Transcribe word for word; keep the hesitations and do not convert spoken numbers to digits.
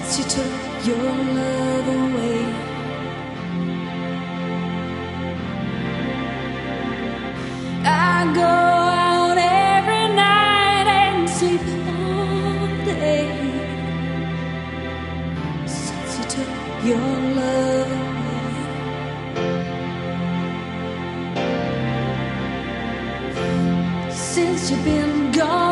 you took your love away. I go out every night and sleep all day since you took your love away. Since you've been gone,